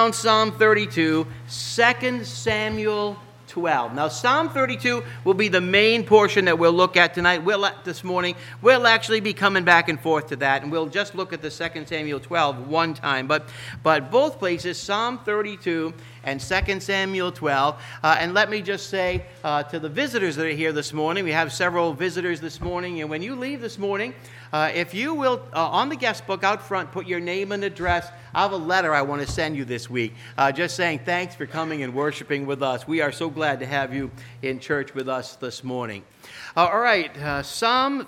found Psalm 32, 2 Samuel 12. Now, Psalm 32 will be the main portion that we'll look at tonight. This morning, we'll actually be coming back and forth to that, and we'll just look at the 2 Samuel 12 one time. But both places, Psalm 32 and 2 Samuel 12. And let me just say to the visitors that are here this morning, we have several visitors this morning, and when you leave this morning, if you will, on the guest book out front, put your name and address. I have a letter I want to send you this week, just saying thanks for coming and worshiping with us. We are so glad to have you in church with us this morning. All right, Psalm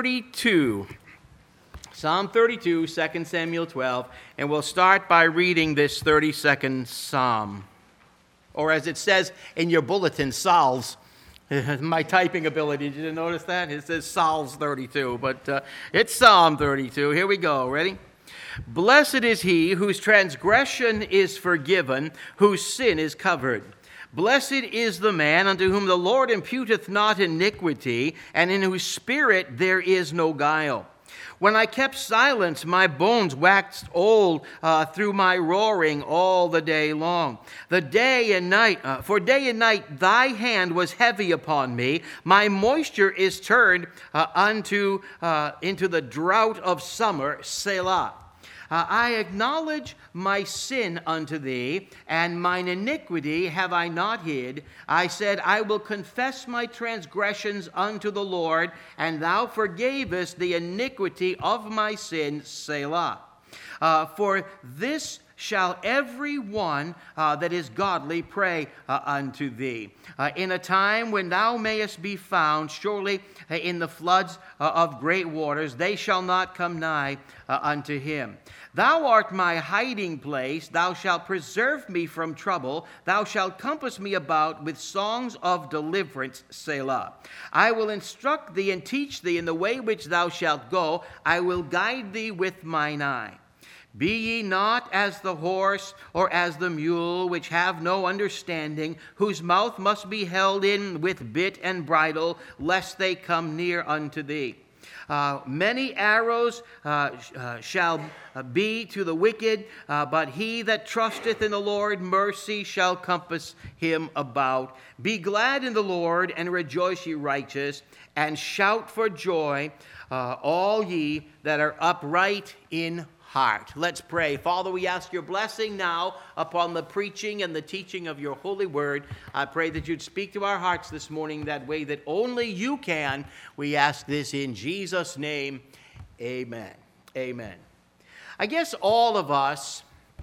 32. Psalm 32, 2 Samuel 12, and we'll start by reading this 32nd Psalm. Or as it says in your bulletin, Psalms. My typing ability, did you notice that? It says Psalms 32, but it's Psalm 32. Here we go. Ready? Blessed is he whose transgression is forgiven, whose sin is covered. Blessed is the man unto whom the Lord imputeth not iniquity, and in whose spirit there is no guile. When I kept silence, my bones waxed old through my roaring all the day long. For day and night thy hand was heavy upon me. My moisture is turned into the drought of summer, Selah. I acknowledge my sin unto thee, and mine iniquity have I not hid. I said, I will confess my transgressions unto the Lord, and thou forgavest the iniquity of my sin, Selah. For this shall every one that is godly pray unto thee. In a time when thou mayest be found, surely in the floods of great waters, they shall not come nigh unto him. Thou art my hiding place. Thou shalt preserve me from trouble. Thou shalt compass me about with songs of deliverance, Selah. I will instruct thee and teach thee in the way which thou shalt go. I will guide thee with mine eye. Be ye not as the horse or as the mule, which have no understanding, whose mouth must be held in with bit and bridle, lest they come near unto thee. Many arrows shall be to the wicked, but he that trusteth in the Lord, mercy shall compass him about. Be glad in the Lord, and rejoice, ye righteous, and shout for joy, all ye that are upright in heart. Let's pray. Father, we ask your blessing now upon the preaching and the teaching of your holy word. I pray that you'd speak to our hearts this morning that way that only you can. We ask this in Jesus' name. Amen. Amen. I guess all of us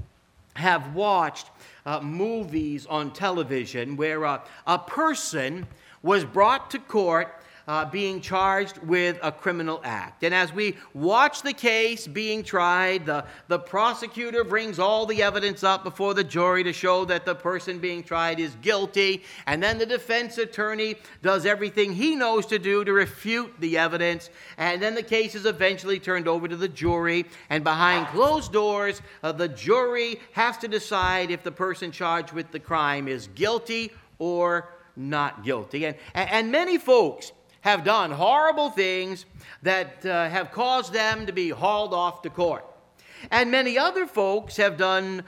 have watched movies on television where a person was brought to court being charged with a criminal act. And as we watch the case being tried, the prosecutor brings all the evidence up before the jury to show that the person being tried is guilty. And then the defense attorney does everything he knows to do to refute the evidence. And then the case is eventually turned over to the jury. And behind closed doors, the jury has to decide if the person charged with the crime is guilty or not guilty. And many folks have done horrible things that have caused them to be hauled off to court. And many other folks have done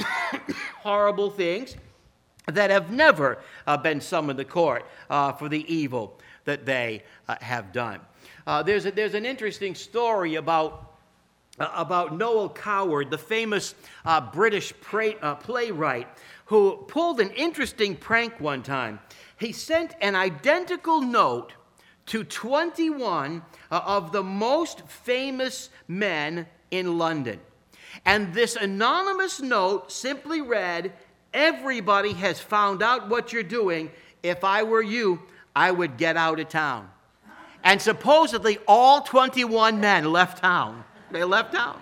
horrible things that have never been summoned to court for the evil that they have done. There's an interesting story about Noel Coward, the famous British playwright, who pulled an interesting prank one time. He sent an identical note to 21 of the most famous men in London. And this anonymous note simply read, "Everybody has found out what you're doing. If I were you, I would get out of town." And supposedly all 21 men left town. They left town.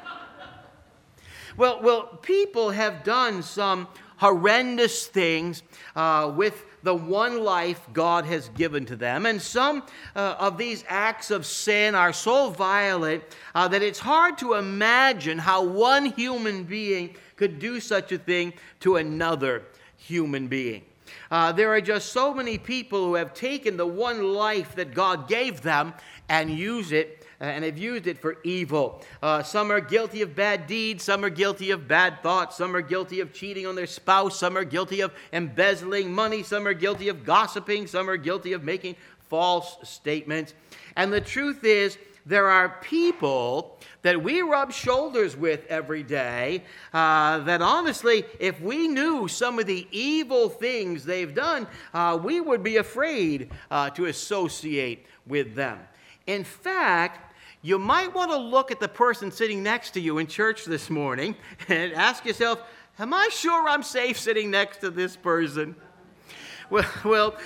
Well, people have done some horrendous things with the one life God has given to them. And some of these acts of sin are so violent that it's hard to imagine how one human being could do such a thing to another human being. There are just so many people who have taken the one life that God gave them and use it and have used it for evil. Some are guilty of bad deeds. Some are guilty of bad thoughts. Some are guilty of cheating on their spouse. Some are guilty of embezzling money. Some are guilty of gossiping. Some are guilty of making false statements. And the truth is, there are people that we rub shoulders with every day that honestly, if we knew some of the evil things they've done, we would be afraid to associate with them. In fact, you might want to look at the person sitting next to you in church this morning and ask yourself, am I sure I'm safe sitting next to this person? Well,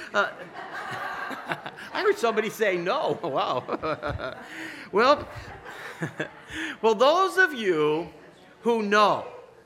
I heard somebody say no. Wow. Well, those of you who know,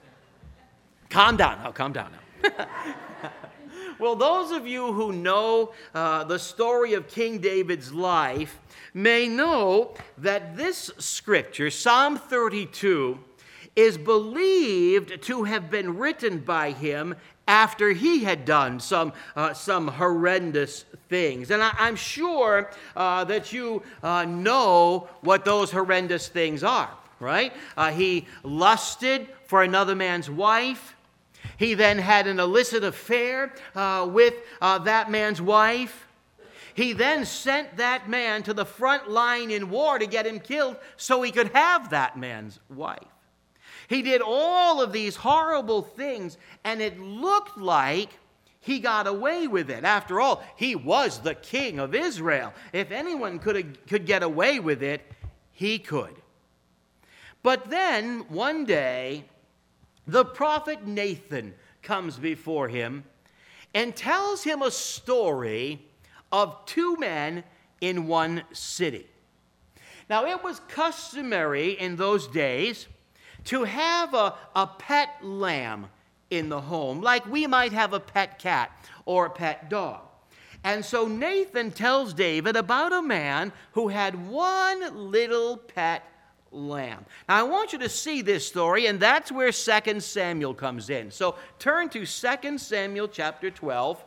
calm down now. Well, those of you who know the story of King David's life may know that this scripture, Psalm 32, is believed to have been written by him after he had done some horrendous things. And I'm sure that you know what those horrendous things are, right? He lusted for another man's wife. He then had an illicit affair with that man's wife. He then sent that man to the front line in war to get him killed so he could have that man's wife. He did all of these horrible things, and it looked like he got away with it. After all, he was the king of Israel. If anyone could get away with it, he could. But then, one day, the prophet Nathan comes before him and tells him a story of two men in one city. Now, it was customary in those days to have a pet lamb in the home, like we might have a pet cat or a pet dog. And so Nathan tells David about a man who had one little pet lamb. Now, I want you to see this story, and that's where 2 Samuel comes in. So turn to 2 Samuel chapter 12.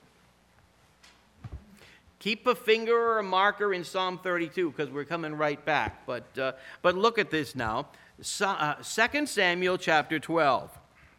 Keep a finger or a marker in Psalm 32 because we're coming right back. But look at this now. 2 Samuel chapter 12.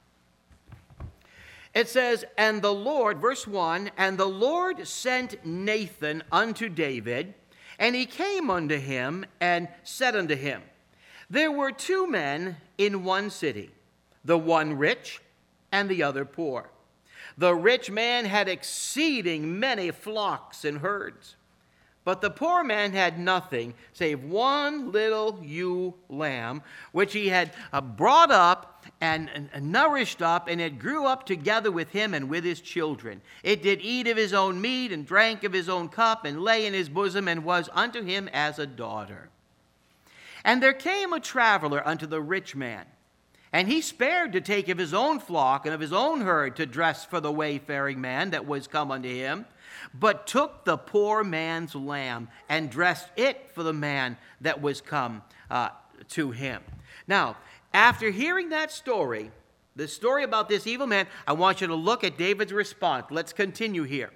It says, and the Lord, verse 1, and the Lord sent Nathan unto David, and he came unto him and said unto him, there were two men in one city, the one rich and the other poor. The rich man had exceeding many flocks and herds, but the poor man had nothing save one little ewe lamb, which he had brought up and nourished up, and it grew up together with him and with his children. It did eat of his own meat and drank of his own cup and lay in his bosom and was unto him as a daughter. And there came a traveler unto the rich man, and he spared to take of his own flock and of his own herd to dress for the wayfaring man that was come unto him, but took the poor man's lamb and dressed it for the man that was come to him. Now, after hearing that story, the story about this evil man, I want you to look at David's response. Let's continue here.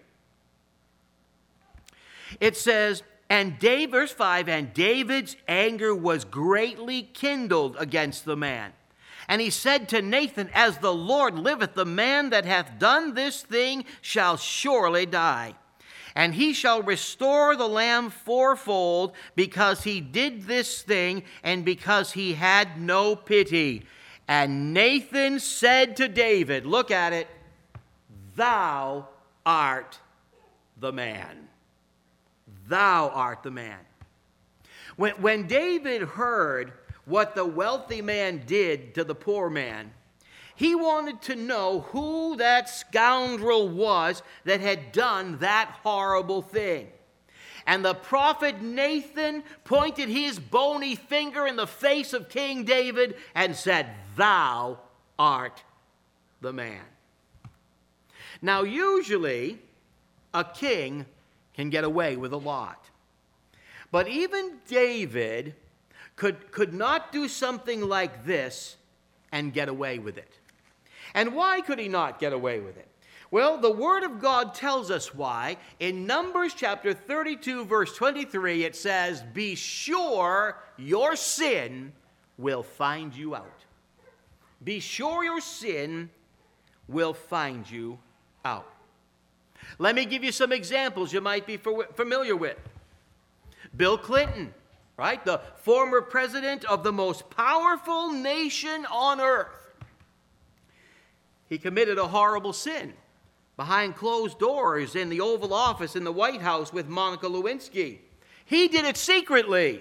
It says, verse 5, and David's anger was greatly kindled against the man. And he said to Nathan, as the Lord liveth, the man that hath done this thing shall surely die. And he shall restore the lamb fourfold, because he did this thing, and because he had no pity. And Nathan said to David, look at it, thou art the man. Thou art the man. When David heard what the wealthy man did to the poor man, he wanted to know who that scoundrel was that had done that horrible thing. And the prophet Nathan pointed his bony finger in the face of King David and said, thou art the man. Now, usually, a king can get away with a lot. But even David could not do something like this and get away with it. And why could he not get away with it? Well, the Word of God tells us why. In Numbers chapter 32, verse 23, it says, "Be sure your sin will find you out." Be sure your sin will find you out. Let me give you some examples you might be familiar with. Bill Clinton, right? The former president of the most powerful nation on earth. He committed a horrible sin behind closed doors in the Oval Office in the White House with Monica Lewinsky. He did it secretly.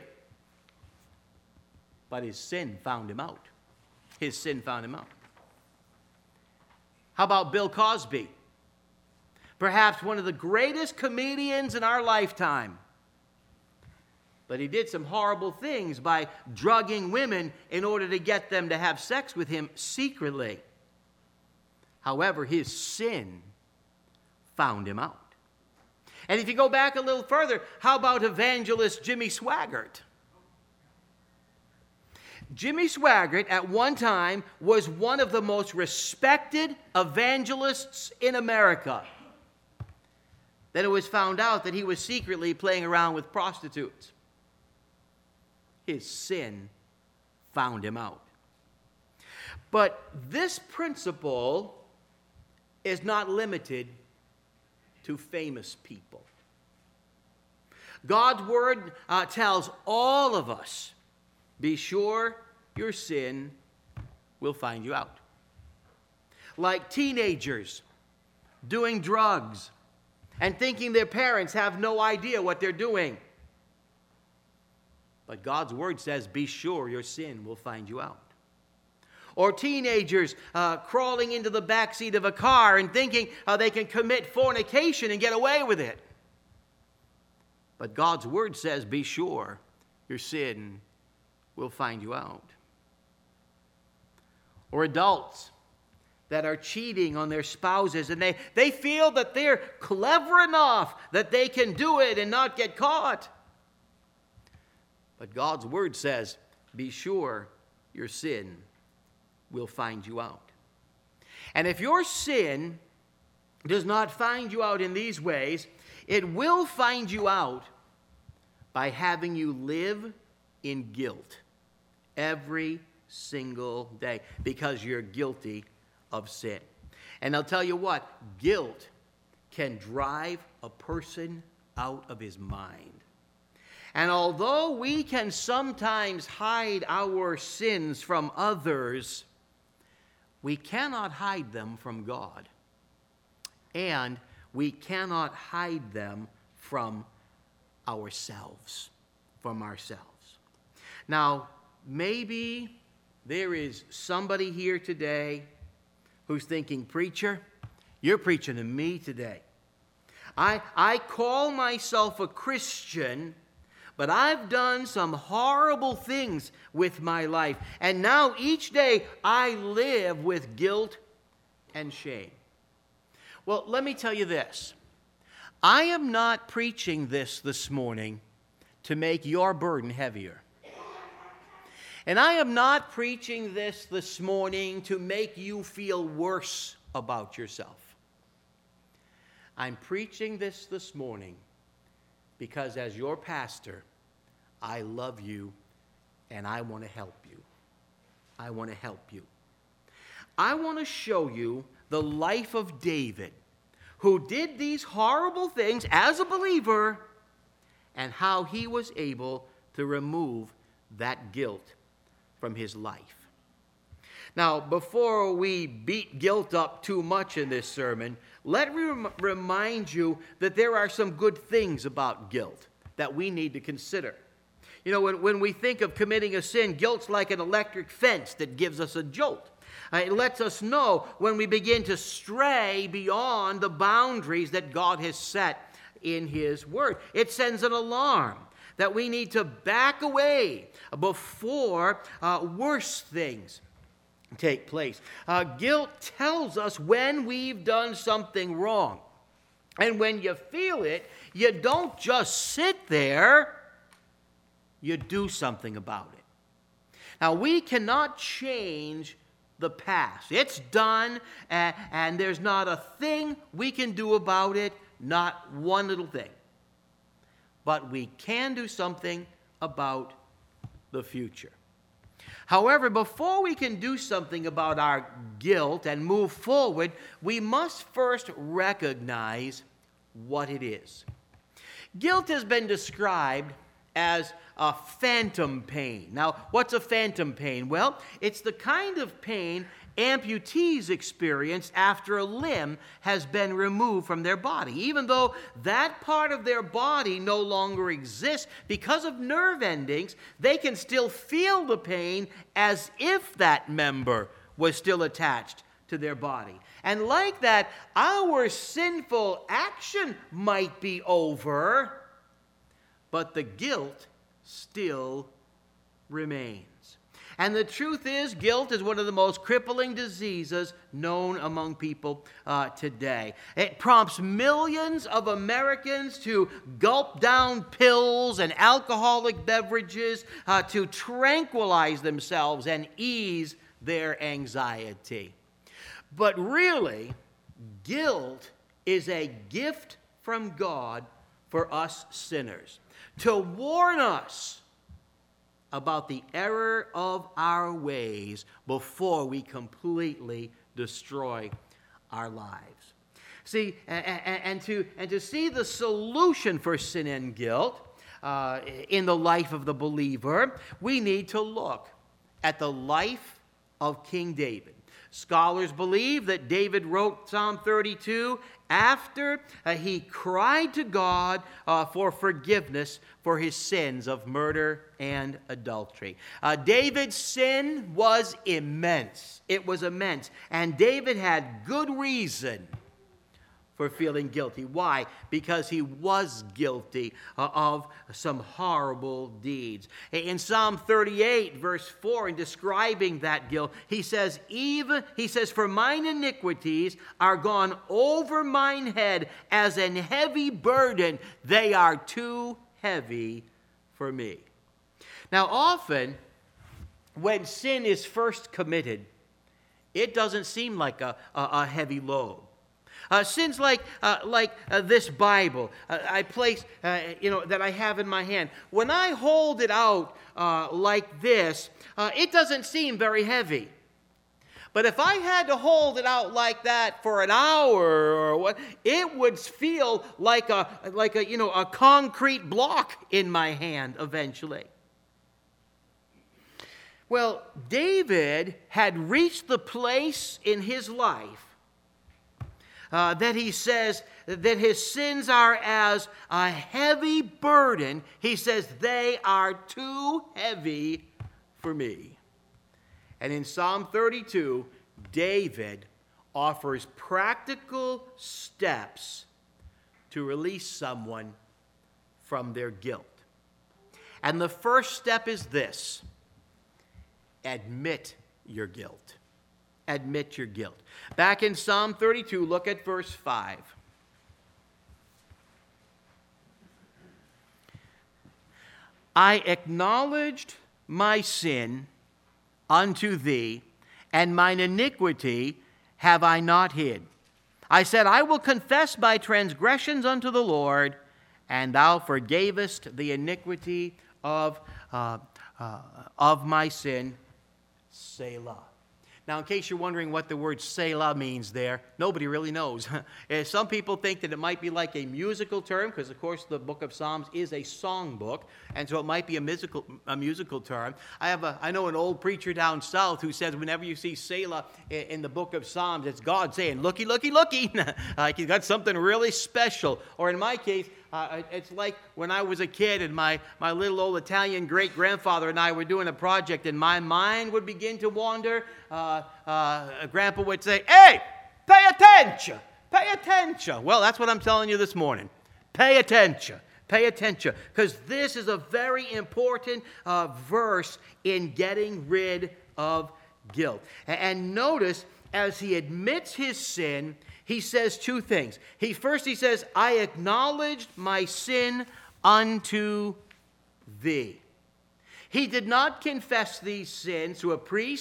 But his sin found him out. His sin found him out. How about Bill Cosby? Perhaps one of the greatest comedians in our lifetime. But he did some horrible things by drugging women in order to get them to have sex with him secretly. However, his sin found him out. And if you go back a little further, how about evangelist Jimmy Swaggart? Jimmy Swaggart at one time was one of the most respected evangelists in America. Then it was found out that he was secretly playing around with prostitutes. His sin found him out. But this principle is not limited to famous people. God's Word tells all of us, be sure your sin will find you out. Like teenagers doing drugs and thinking their parents have no idea what they're doing. But God's Word says, be sure your sin will find you out. Or teenagers crawling into the backseat of a car and thinking they can commit fornication and get away with it. But God's Word says, be sure your sin will find you out. Or adults that are cheating on their spouses and they feel that they're clever enough that they can do it and not get caught. But God's Word says, be sure your sin will find you out. And if your sin does not find you out in these ways, it will find you out by having you live in guilt every single day because you're guilty of sin. And I'll tell you what, guilt can drive a person out of his mind. And although we can sometimes hide our sins from others, we cannot hide them from God. And we cannot hide them from ourselves. Now, maybe there is somebody here today who's thinking, preacher, you're preaching to me today. I call myself a Christian, but I've done some horrible things with my life. And now each day I live with guilt and shame. Well, let me tell you this. I am not preaching this morning to make your burden heavier. And I am not preaching this morning to make you feel worse about yourself. I'm preaching this morning because as your pastor, I love you and I want to help you. I want to help you. I want to show you the life of David, who did these horrible things as a believer, and how he was able to remove that guilt from his life. Now, before we beat guilt up too much in this sermon, let me remind you that there are some good things about guilt that we need to consider. You know, when we think of committing a sin, guilt's like an electric fence that gives us a jolt. It lets us know when we begin to stray beyond the boundaries that God has set in His Word. It sends an alarm that we need to back away before worse things take place. Guilt tells us when we've done something wrong. And when you feel it, you don't just sit there, you do something about it. Now, we cannot change the past. It's done, and there's not a thing we can do about it, not one little thing. But we can do something about the future. However, before we can do something about our guilt and move forward, we must first recognize what it is. Guilt has been described as a phantom pain. Now, what's a phantom pain? Well, it's the kind of pain amputees experience after a limb has been removed from their body. Even though that part of their body no longer exists, because of nerve endings, they can still feel the pain as if that member was still attached to their body. And like that, our sinful action might be over, but the guilt still remains. And the truth is, guilt is one of the most crippling diseases known among people today. It prompts millions of Americans to gulp down pills and alcoholic beverages to tranquilize themselves and ease their anxiety. But really, guilt is a gift from God for us sinners, to warn us about the error of our ways before we completely destroy our lives. See, and to see the solution for sin and guilt in the life of the believer, we need to look at the life of King David. Scholars believe that David wrote Psalm 32 after he cried to God for forgiveness for his sins of murder and adultery. David's sin was immense. It was immense. And David had good reason for feeling guilty. Why? Because he was guilty of some horrible deeds. In Psalm 38, verse 4, in describing that guilt, he says, for mine iniquities are gone over mine head as an heavy burden. They are too heavy for me. Now, often, when sin is first committed, it doesn't seem like a heavy load. Sins like this Bible I place, that I have in my hand. When I hold it out like this, it doesn't seem very heavy. But if I had to hold it out like that for an hour or what, it would feel like a concrete block in my hand eventually. Well, David had reached the place in his life that he says that his sins are as a heavy burden. He says, they are too heavy for me. And in Psalm 32, David offers practical steps to release someone from their guilt. And the first step is this: admit your guilt. Admit your guilt. Back in Psalm 32, look at verse 5. I acknowledged my sin unto thee, and mine iniquity have I not hid. I said, I will confess my transgressions unto the Lord, and thou forgavest the iniquity of my sin. Selah. Now, in case you're wondering what the word Selah means there, nobody really knows. Some people think that it might be like a musical term, because, of course, the book of Psalms is a song book, and so it might be a musical term. I know an old preacher down south who says whenever you see Selah in the book of Psalms, it's God saying, looky, looky, looky. Like he's got something really special. Or in my case, it's like when I was a kid and my little old Italian great-grandfather and I were doing a project and my mind would begin to wander. Grandpa would say, hey, pay attention, pay attention. Well, that's what I'm telling you this morning. Pay attention, pay attention. Because this is a very important verse in getting rid of guilt. And notice, as he admits his sin, he says two things. First he says, I acknowledged my sin unto thee. He did not confess these sins to a priest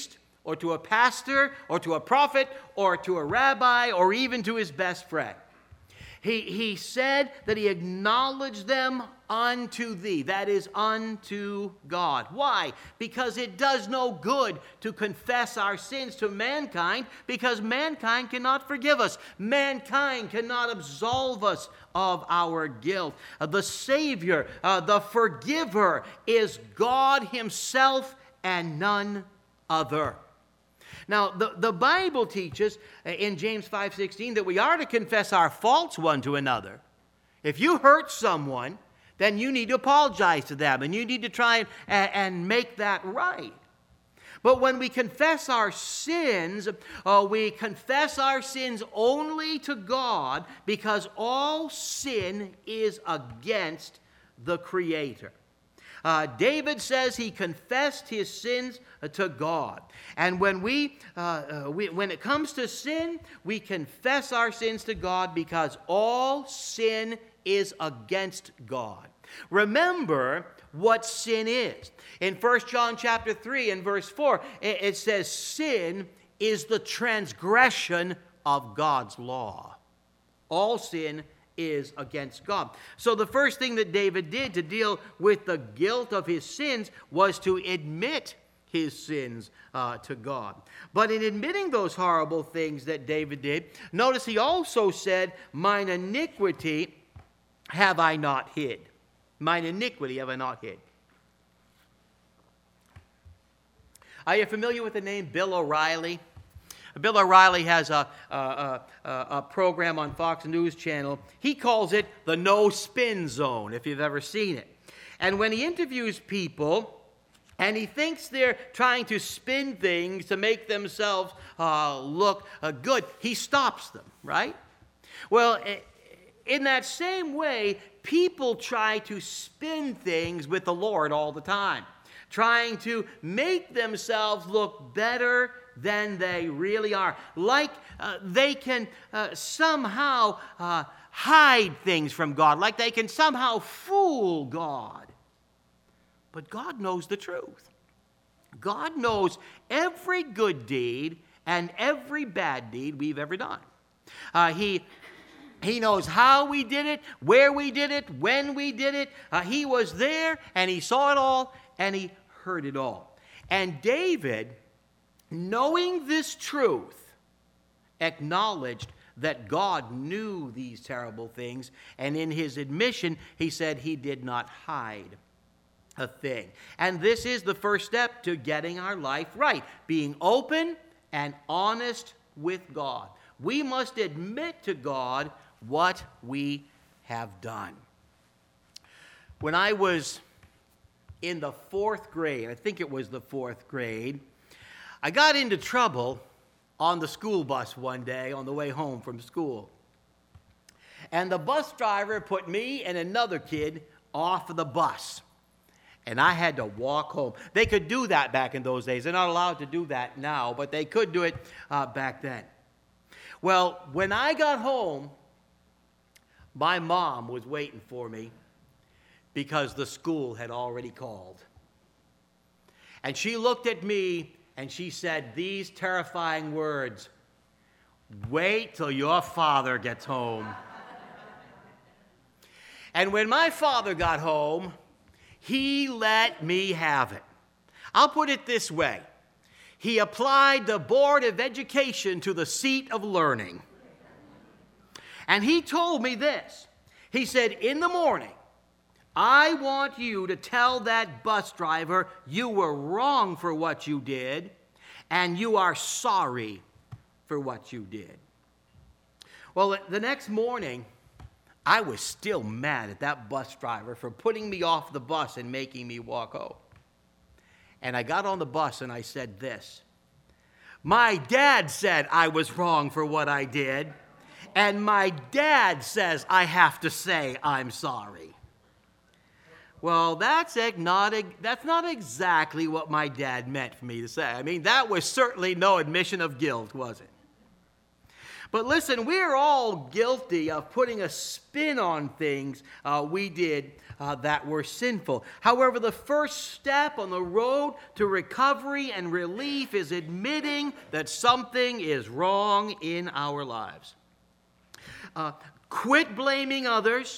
or to a pastor, or to a prophet, or to a rabbi, or even to his best friend. He said that he acknowledged them unto thee, that is, unto God. Why? Because it does no good to confess our sins to mankind, because mankind cannot forgive us. Mankind cannot absolve us of our guilt. The Savior, the forgiver, is God himself and none other. Now, the Bible teaches in James 5:16 that we are to confess our faults one to another. If you hurt someone, then you need to apologize to them, and you need to try and make that right. But when we confess our sins, we confess our sins only to God, because all sin is against the Creator. David says he confessed his sins to God. And when when it comes to sin, we confess our sins to God, because all sin is against God. Remember what sin is. In 1 John chapter 3 and verse 4, it says sin is the transgression of God's law. All sin is against God. So the first thing that David did to deal with the guilt of his sins was to admit his sins to God. But in admitting those horrible things that David did, notice he also said, "Mine iniquity have I not hid." Mine iniquity have I not hid. Are you familiar with the name Bill O'Reilly? Bill O'Reilly has a program on Fox News Channel. He calls it the No Spin Zone, if you've ever seen it. And when he interviews people, and he thinks they're trying to spin things to make themselves look good, he stops them, right? Well, in that same way, people try to spin things with the Lord all the time, trying to make themselves look better than they really are. Like they can somehow hide things from God, like they can somehow fool God. But God knows the truth. God knows every good deed and every bad deed we've ever done. He knows how we did it, where we did it, when we did it. He was there, and he saw it all, and he heard it all. And David, knowing this truth, acknowledged that God knew these terrible things, and in his admission, he said he did not hide a thing. And this is the first step to getting our life right, being open and honest with God. We must admit to God what we have done. When I was in the 4th grade, I think it was the 4th grade, I got into trouble on the school bus one day on the way home from school. And the bus driver put me and another kid off of the bus. And I had to walk home. They could do that back in those days. They're not allowed to do that now, but they could do it back then. Well, when I got home, my mom was waiting for me because the school had already called. And she looked at me and she said these terrifying words, "Wait till your father gets home." And when my father got home, he let me have it. I'll put it this way. He applied the Board of Education to the seat of learning. And he told me this. He said, "In the morning, I want you to tell that bus driver you were wrong for what you did, and you are sorry for what you did." Well, the next morning, I was still mad at that bus driver for putting me off the bus and making me walk home. And I got on the bus and I said this: "My dad said I was wrong for what I did, and my dad says I have to say I'm sorry." Well, that's not exactly what my dad meant for me to say. I mean, that was certainly no admission of guilt, was it? But listen, we're all guilty of putting a spin on things we did that were sinful. However, the first step on the road to recovery and relief is admitting that something is wrong in our lives. Quit blaming others,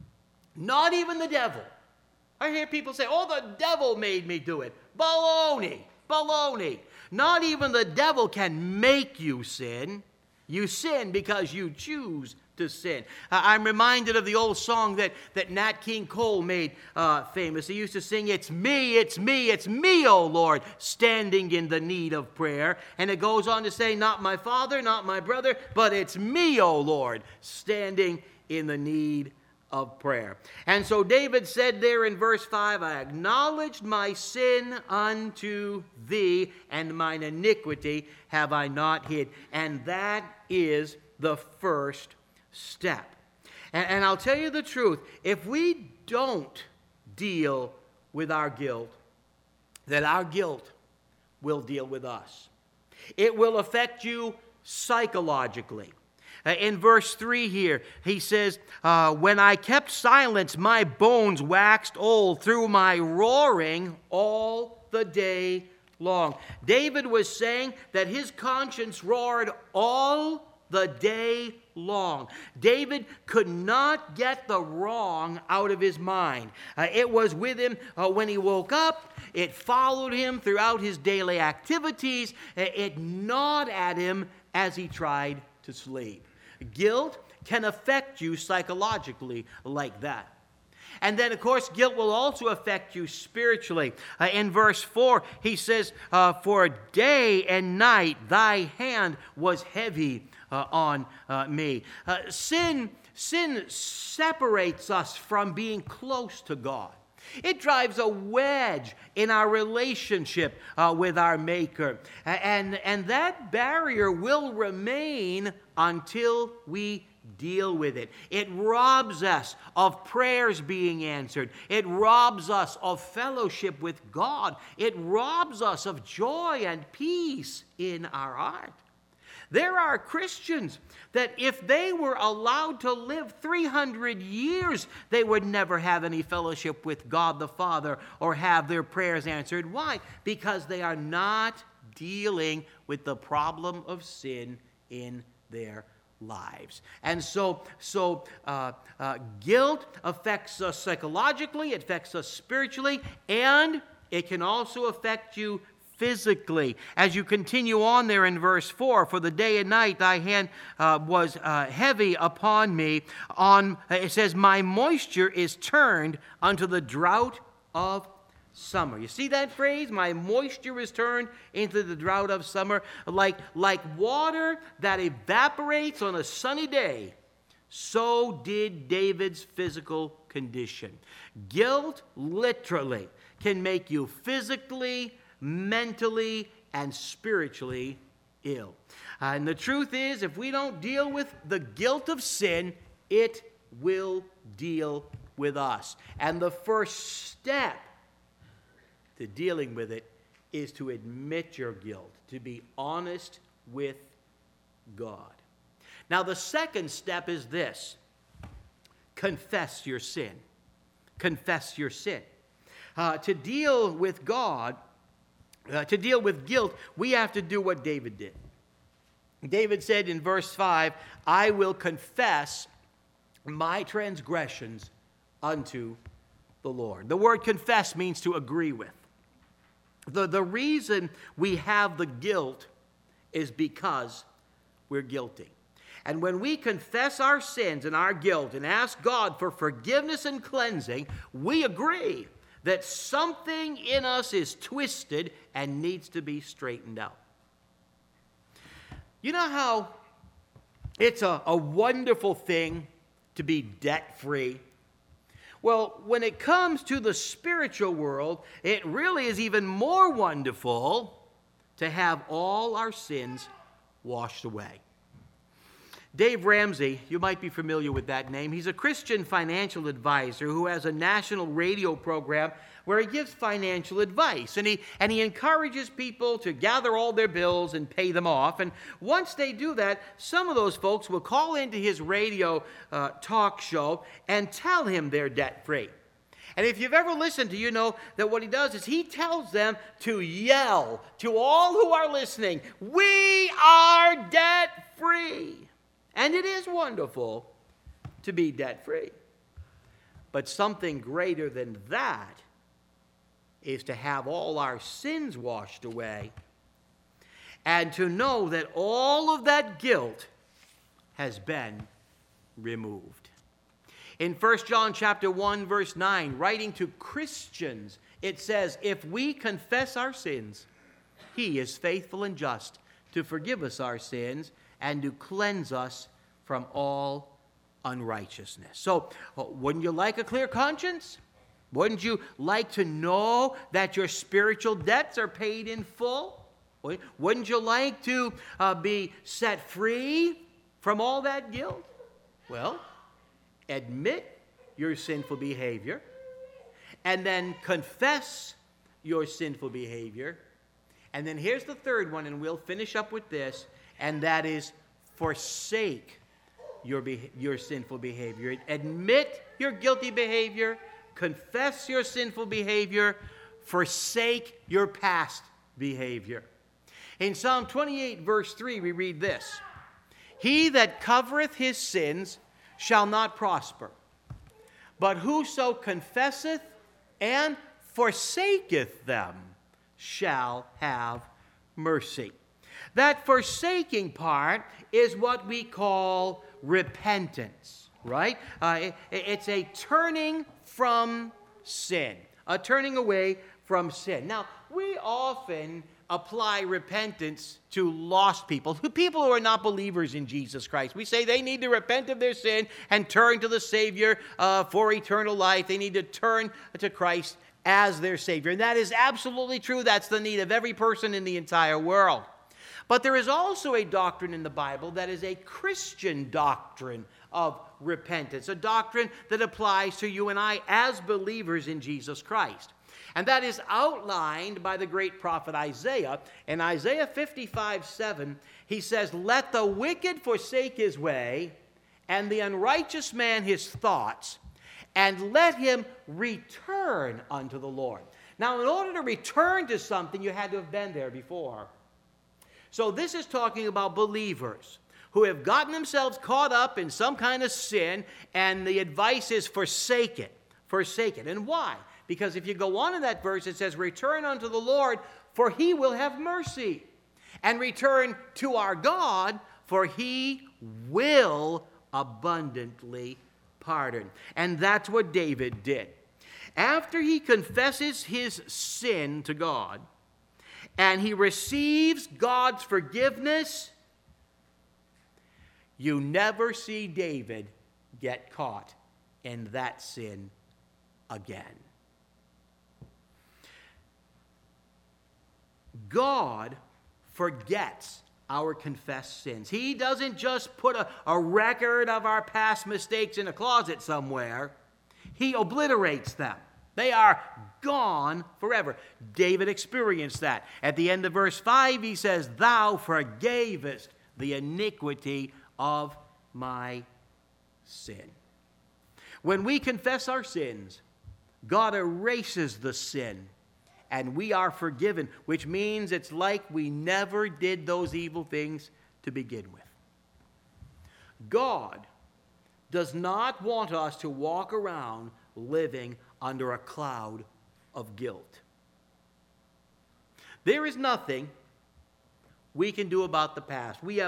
not even the devil. I hear people say, oh, the devil made me do it. Baloney, baloney. Not even the devil can make you sin. You sin because you choose to sin. I'm reminded of the old song that Nat King Cole made famous. He used to sing, it's me, it's me, it's me, O Lord, standing in the need of prayer. And it goes on to say, not my father, not my brother, but it's me, O Lord, standing in the need of prayer. And so David said there in verse 5, I acknowledged my sin unto thee, and mine iniquity have I not hid. And that is the first step. And I'll tell you the truth, if we don't deal with our guilt, then our guilt will deal with us. It will affect you psychologically. In verse 3 here, he says, when I kept silence, my bones waxed old through my roaring all the day long. David was saying that his conscience roared all the day long. David could not get the wrong out of his mind. It was with him when he woke up. It followed him throughout his daily activities. It gnawed at him as he tried to sleep. Guilt can affect you psychologically like that. And then, of course, guilt will also affect you spiritually. In verse 4, he says, for day and night thy hand was heavy on me. Sin separates us from being close to God. It drives a wedge in our relationship with our Maker. And that barrier will remain until we deal with it. It robs us of prayers being answered. It robs us of fellowship with God. It robs us of joy and peace in our heart. There are Christians that if they were allowed to live 300 years, they would never have any fellowship with God the Father or have their prayers answered. Why? Because they are not dealing with the problem of sin in their lives. And so guilt affects us psychologically, it affects us spiritually, and it can also affect you physically. As you continue on there in verse 4, for the day and night thy hand was heavy upon me. It says, my moisture is turned unto the drought of summer. You see that phrase? My moisture is turned into the drought of summer. Like water that evaporates on a sunny day, so did David's physical condition. Guilt literally can make you physically, mentally, and spiritually ill. And the truth is, if we don't deal with the guilt of sin, it will deal with us. And the first step to dealing with it is to admit your guilt, to be honest with God. Now, the second step is this: confess your sin. Confess your sin. To deal with God, to deal with guilt, we have to do what David did. David said in verse 5, I will confess my transgressions unto the Lord. The word confess means to agree with. The reason we have the guilt is because we're guilty. And when we confess our sins and our guilt and ask God for forgiveness and cleansing, we agree that something in us is twisted and needs to be straightened out. You know how it's a wonderful thing to be debt-free? Well, when it comes to the spiritual world, it really is even more wonderful to have all our sins washed away. Dave Ramsey, you might be familiar with that name. He's a Christian financial advisor who has a national radio program where he gives financial advice. And he encourages people to gather all their bills and pay them off. And once they do that, some of those folks will call into his radio talk show and tell him they're debt-free. And if you've ever listened to, you know that what he does is he tells them to yell to all who are listening, "We are debt-free." And it is wonderful to be debt-free. But something greater than that is to have all our sins washed away and to know that all of that guilt has been removed. In 1 John chapter 1, verse 9, writing to Christians, it says, "If we confess our sins, he is faithful and just to forgive us our sins and to cleanse us from all unrighteousness." So, wouldn't you like a clear conscience? Wouldn't you like to know that your spiritual debts are paid in full? Wouldn't you like to be set free from all that guilt? Well, admit your sinful behavior and then confess your sinful behavior. And then here's the third one, and we'll finish up with this, and that is forsake your sinful behavior. Admit your guilty behavior, confess your sinful behavior, forsake your past behavior. In Psalm 28, verse 3, we read this: "He that covereth his sins shall not prosper, but whoso confesseth and forsaketh them shall have mercy." That forsaking part is what we call repentance, right? It's a turning from sin, a turning away from sin. Now, we often apply repentance to lost people who are not believers in Jesus Christ. We say they need to repent of their sin and turn to the Savior for eternal life. They need to turn to Christ as their Savior. And that is absolutely true. That's the need of every person in the entire world. But there is also a doctrine in the Bible that is a Christian doctrine of repentance, a doctrine that applies to you and I as believers in Jesus Christ. And that is outlined by the great prophet Isaiah. In Isaiah 55:7, he says, "Let the wicked forsake his way, and the unrighteous man his thoughts, and let him return unto the Lord." Now, in order to return to something, you had to have been there before. So this is talking about believers who have gotten themselves caught up in some kind of sin, and the advice is forsake it. Forsake it. And why? Because if you go on in that verse, it says, "Return unto the Lord, for he will have mercy. And return to our God, for he will abundantly pardon." And that's what David did. After he confesses his sin to God, and he receives God's forgiveness, you never see David get caught in that sin again. God forgets our confessed sins. He doesn't just put a record of our past mistakes in a closet somewhere. He obliterates them. They are gone forever. David experienced that. At the end of verse 5, he says, "Thou forgavest the iniquity of my sin." When we confess our sins, God erases the sin, and we are forgiven, which means it's like we never did those evil things to begin with. God does not want us to walk around living under a cloud of guilt. There is nothing we can do about the past. We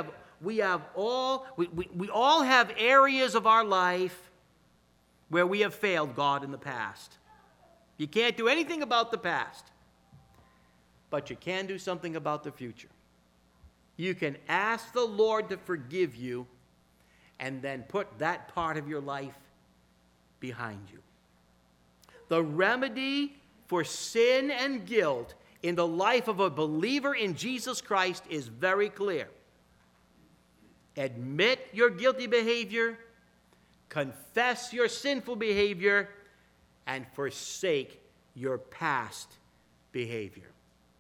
all have areas of our life where we have failed God in the past. You can't do anything about the past, but you can do something about the future. You can ask the Lord to forgive you and then put that part of your life behind you. The remedy for sin and guilt in the life of a believer in Jesus Christ is very clear. admit your guilty behavior, confess your sinful behavior, and forsake your past behavior.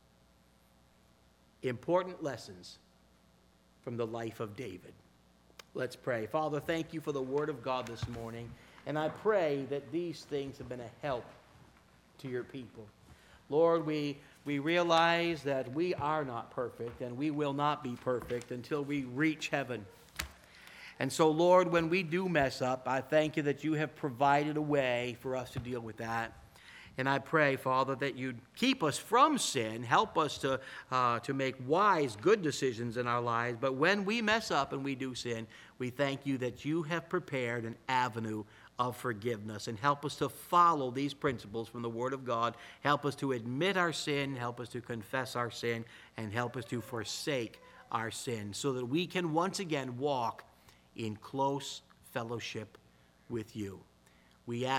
Important lessons from the life of David. Let's pray. Father, thank you for the word of God this morning, and I pray that these things have been a help to your people. Lord, we realize that we are not perfect, and we will not be perfect until we reach heaven. And so, Lord, when we do mess up, I thank you that you have provided a way for us to deal with that. And I pray, Father, that you'd keep us from sin, help us to make wise, good decisions in our lives. But when we mess up and we do sin, we thank you that you have prepared an avenue of forgiveness. And help us to follow these principles from the Word of God. Help us to admit our sin, help us to confess our sin, and help us to forsake our sin, so that we can once again walk in close fellowship with you. We ask